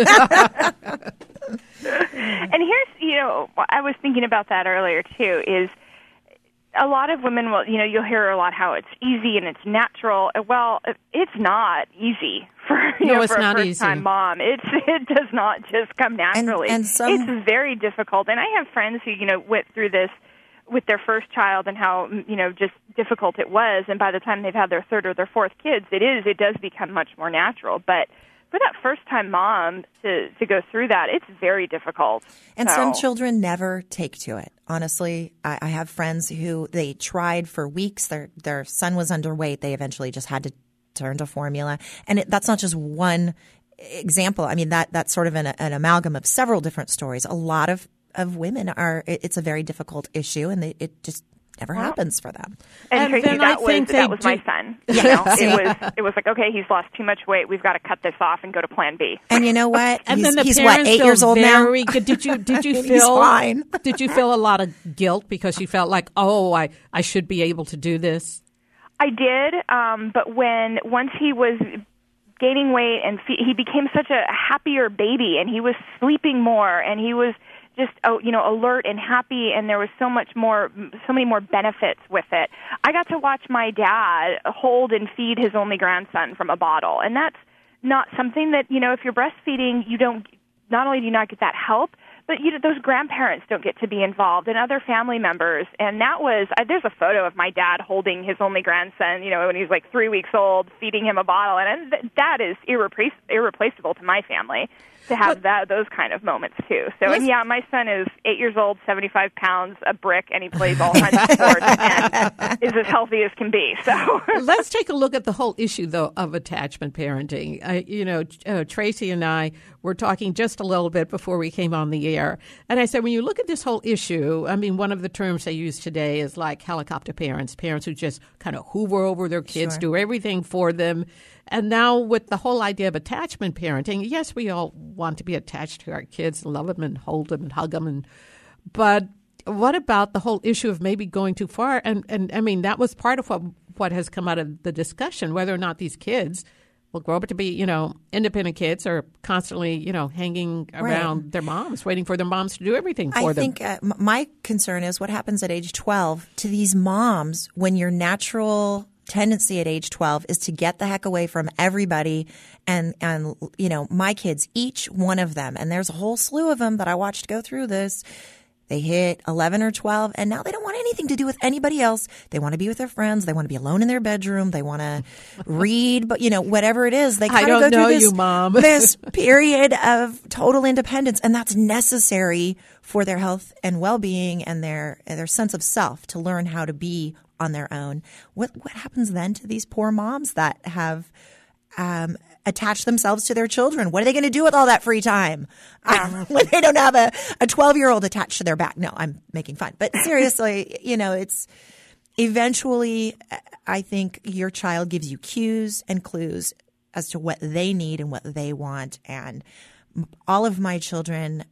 here's, I was thinking about that earlier too, is a lot of women will, you'll hear a lot how it's easy and it's natural. Well, it's not easy for, for a first-time mom. It does not just come naturally. And it's very difficult. And I have friends who, went through this with their first child and how, just difficult it was. And by the time they've had their third or their fourth kids, it does become much more natural. But for that first-time mom to go through that, it's very difficult. And some children never take to it. Honestly, I have friends who they tried for weeks. Their son was underweight. They eventually just had to turn to formula. And that's not just one example. That's sort of an amalgam of several different stories. A lot of women it's a very difficult issue, and it just never happens for them. And Tracy, that was my son. It was like, okay, he's lost too much weight. We've got to cut this off and go to Plan B. And you know what? And he's what, 8 years old now? Did you He's feel fine. Did you feel a lot of guilt because you felt like, I should be able to do this? I did, but once he was gaining weight and he became such a happier baby, and he was sleeping more, and he was just alert and happy, and there was so many more benefits with it. I got to watch my dad hold and feed his only grandson from a bottle, and that's not something that, if you're breastfeeding, not only do you not get that help, but those grandparents don't get to be involved, and other family members. And that was there's a photo of my dad holding his only grandson, when he was like 3 weeks old, feeding him a bottle, and that is irreplaceable to my family to have those kind of moments too. So, and my son is 8 years old, 75 pounds, a brick, and he plays all kinds of sports and is as healthy as can be. So let's take a look at the whole issue, though, of attachment parenting. Tracy and I were talking just a little bit before we came on the air, and I said, when you look at this whole issue, one of the terms they use today is like helicopter parents who just kind of hoover over their kids, do everything for them. And now with the whole idea of attachment parenting, yes, we all want to be attached to our kids and love them and hold them and hug them. But what about the whole issue of maybe going too far? And that was part of what has come out of the discussion, whether or not these kids will grow up to be, independent kids or constantly, hanging around their moms, waiting for their moms to do everything for them. I think my concern is what happens at age 12 to these moms when your natural tendency at age 12 is to get the heck away from everybody. And my kids, each one of them, and there's a whole slew of them that I watched go through this, They hit 11 or 12, and now they don't want anything to do with anybody else. They want to be with their friends. They want to be alone in their bedroom. They want to read, but whatever it is, they kind of go through this, Mom. this period of total independence, and that's necessary for their health and well-being and their sense of self to learn how to be on their own. What happens then to these poor moms that have attach themselves to their children? What are they going to do with all that free time when they don't have a 12-year-old attached to their back? No, I'm making fun. But seriously, it's eventually, I think your child gives you cues and clues as to what they need and what they want. And all of my children,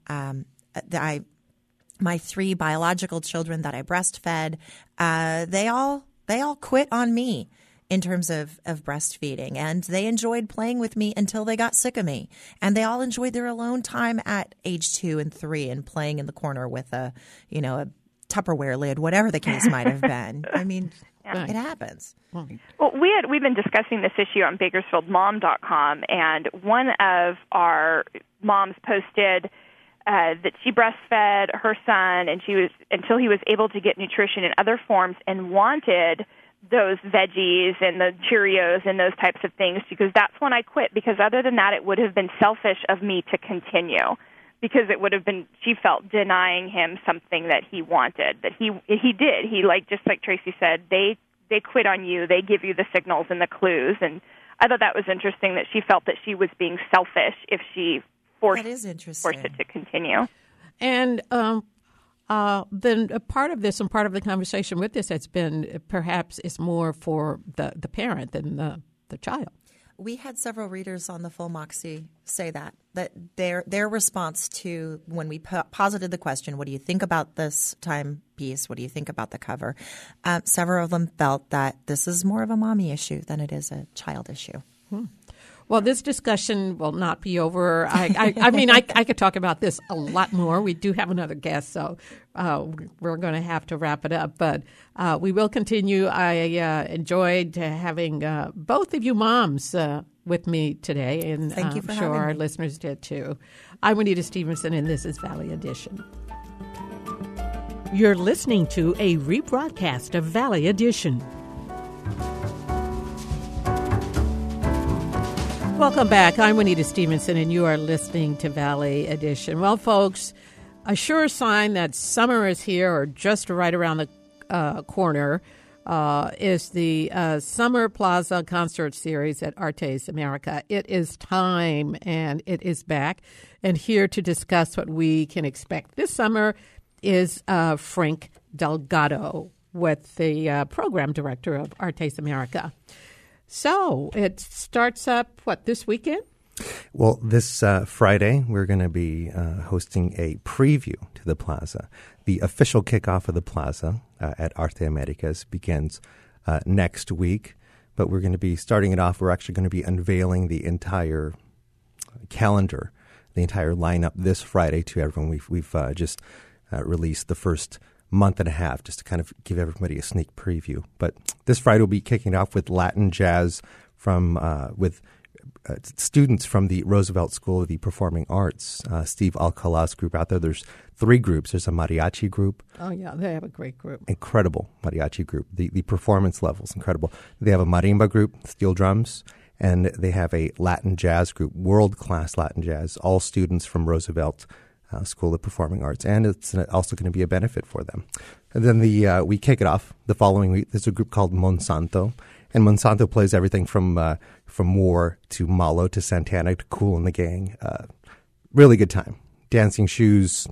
my 3 biological children that I breastfed, they all quit on me in terms of breastfeeding. And they enjoyed playing with me until they got sick of me. And they all enjoyed their alone time at age 2 and 3 and playing in the corner with a Tupperware lid, whatever the case might have been. I mean, it happens. Well, we've been discussing this issue on BakersfieldMom.com, and one of our moms posted that she breastfed her son, and she was until he was able to get nutrition in other forms, and wanted those veggies and the Cheerios and those types of things, because that's when I quit, because other than that, it would have been selfish of me to continue, because it would have been, she felt, denying him something that he wanted, that he did. He, just like Tracy said, they quit on you. They give you the signals and the clues. And I thought that was interesting, that she felt that she was being selfish if she forced it to continue. And then a part of this and part of the conversation with this has been perhaps it's more for the parent than the child. We had several readers on the Full Moxie say that their response to when we posited the question, what do you think about this timepiece? What do you think about the cover? Several of them felt that this is more of a mommy issue than it is a child issue. Well, this discussion will not be over. I could talk about this a lot more. We do have another guest, so we're going to have to wrap it up. But we will continue. I enjoyed having both of you moms with me today, and Thank you for I'm sure having our me. listeners did too. I'm Juanita Stevenson, and this is Valley Edition. You're listening to a rebroadcast of Valley Edition. Welcome back. I'm Juanita Stevenson, and you are listening to Valley Edition. Well, folks, a sure sign that summer is here or just right around the corner is the Summer Plaza Concert Series at Artes America. It is time, and it is back. And here to discuss what we can expect this summer is Frank Delgado, with the program director of Artes America. So it starts up, this weekend? Well, this Friday, we're going to be hosting a preview to the Plaza. The official kickoff of the Plaza at Arte Americas begins next week, but we're going to be starting it off. We're actually going to be unveiling the entire calendar, the entire lineup this Friday to everyone. We've just released the first month and a half just to kind of give everybody a sneak preview. But this Friday we'll be kicking it off with Latin jazz with students from the Roosevelt School of the Performing Arts. Steve Alcala's group out there. There's 3 groups. There's a mariachi group. Oh, yeah, they have a great group. Incredible mariachi group. The performance level is incredible. They have a marimba group, steel drums, and they have a Latin jazz group, world-class Latin jazz, all students from Roosevelt School of Performing Arts, and it's also going to be a benefit for them. And then we kick it off the following week. There's a group called Monsanto, and Monsanto plays everything from War to Malo to Santana to Kool and the Gang. Really good time. Dancing shoes,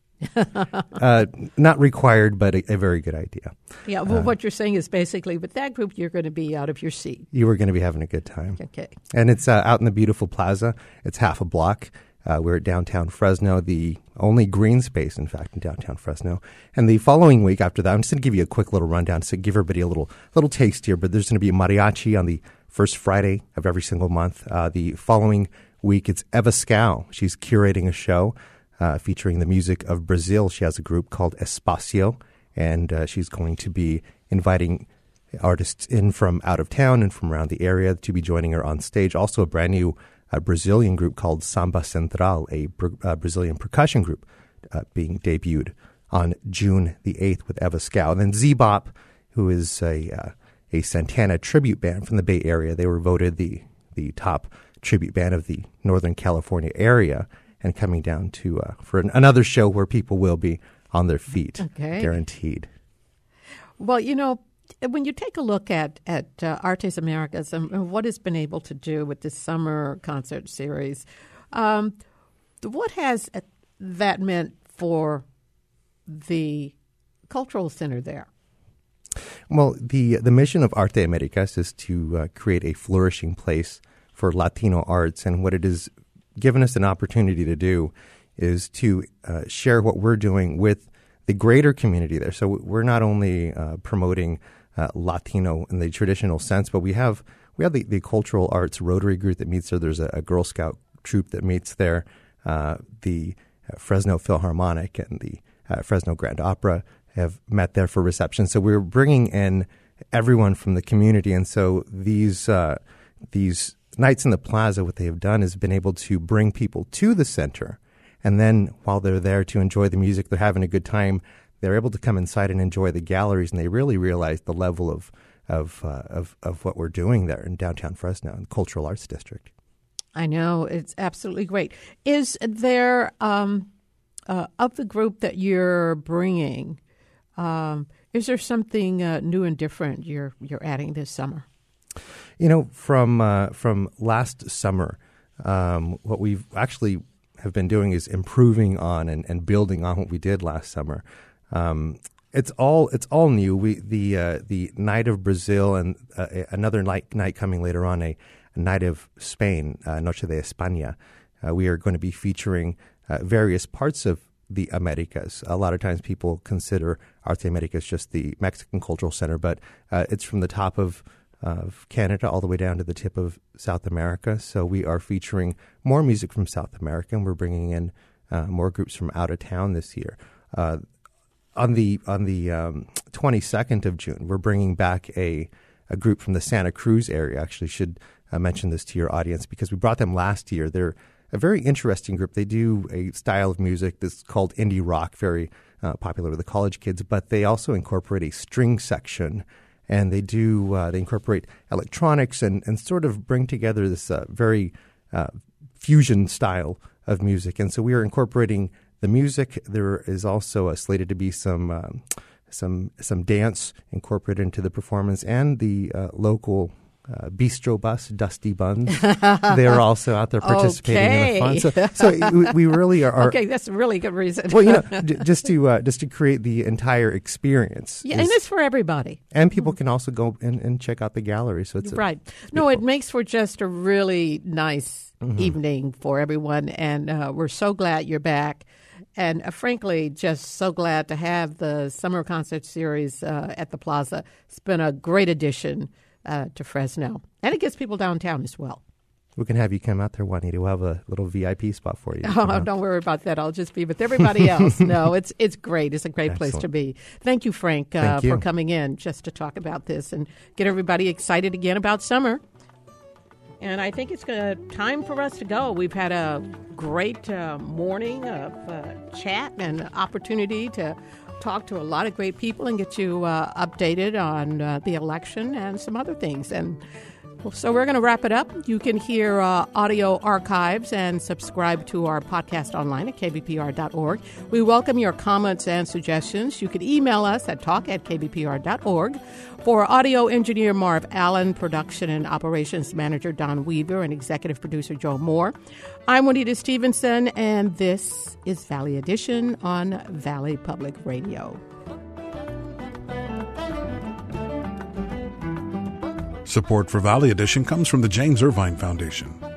not required, but a very good idea. Yeah, well, what you're saying is basically with that group, you're going to be out of your seat. You were going to be having a good time. Okay. And it's out in the beautiful plaza. It's half a block. We're at downtown Fresno, the only green space, in fact, in downtown Fresno. And the following week after that, I'm just going to give you a quick little rundown to give everybody a little taste here. But there's going to be a mariachi on the first Friday of every single month. The following week, it's Eva Scow. She's curating a show featuring the music of Brazil. She has a group called Espacio, and she's going to be inviting artists in from out of town and from around the area to be joining her on stage. Also a brand new Brazilian group called Samba Central, a Brazilian percussion group being debuted on June the 8th with Eva Scow. And then Z-Bop, who is a Santana tribute band from the Bay Area. They were voted the top tribute band of the Northern California area, and coming down to for another show where people will be on their feet, guaranteed. Well, when you take a look at Artes Americas and what it's been able to do with this summer concert series, what has that meant for the cultural center there? Well, the mission of Arte Americas is to create a flourishing place for Latino arts, and what it has given us an opportunity to do is to share what we're doing with the greater community there. So we're not only promoting Latino in the traditional sense, but we have the cultural arts Rotary group that meets there. There's a Girl Scout troop that meets there. The Fresno Philharmonic and the Fresno Grand Opera have met there for reception. So we're bringing in everyone from the community, and so these nights in the plaza, what they have done is been able to bring people to the center, and then while they're there to enjoy the music, they're having a good time, they're able to come inside and enjoy the galleries, and they really realize the level of what we're doing there in downtown Fresno, in the Cultural Arts District. I know. It's absolutely great. Is there, of the group that you're bringing, is there something new and different you're adding this summer? From last summer, what we've actually have been doing is improving on and building on what we did last summer. It's all new. The Night of Brazil and another night coming later on, a Night of Spain, Noche de España. We are going to be featuring various parts of the Americas. A lot of times people consider Arte Americas just the Mexican Cultural Center, but it's from the top of Canada all the way down to the tip of South America. So we are featuring more music from South America, and we're bringing in more groups from out of town this year. On the 22nd of June, we're bringing back a group from the Santa Cruz area. Actually, should mention this to your audience because we brought them last year. They're a very interesting group. They do a style of music that's called indie rock, very popular with the college kids, but they also incorporate a string section, and they incorporate electronics and sort of bring together this very fusion style of music. And so we are incorporating the music. There is also slated to be some dance incorporated into the performance, and the local bistro bus, Dusty Buns. They're also out there participating in the fun. So we really are. Okay, that's a really good reason. Well, just to create the entire experience. Yeah, and it's for everybody. And people can also go and check out the gallery. So it's right. No, it makes for just a really nice evening for everyone, and we're so glad you're back. And frankly, just so glad to have the summer concert series at the Plaza. It's been a great addition to Fresno. And it gets people downtown as well. We can have you come out there, Juanita. We'll have a little VIP spot for you. Oh, don't worry about that. I'll just be with everybody else. No, it's great. It's a great place to be. Thank you, Frank, for coming in just to talk about this and get everybody excited again about summer. And I think it's time for us to go. We've had a great morning of chat and opportunity to talk to a lot of great people and get you updated on the election and some other things. And so we're going to wrap it up. You can hear audio archives and subscribe to our podcast online at kbpr.org. We welcome your comments and suggestions. You can email us at talk@kbpr.org. For audio engineer Marv Allen, production and operations manager Don Weaver, and executive producer Joe Moore, I'm Juanita Stevenson, and this is Valley Edition on Valley Public Radio. Support for Valley Edition comes from the James Irvine Foundation.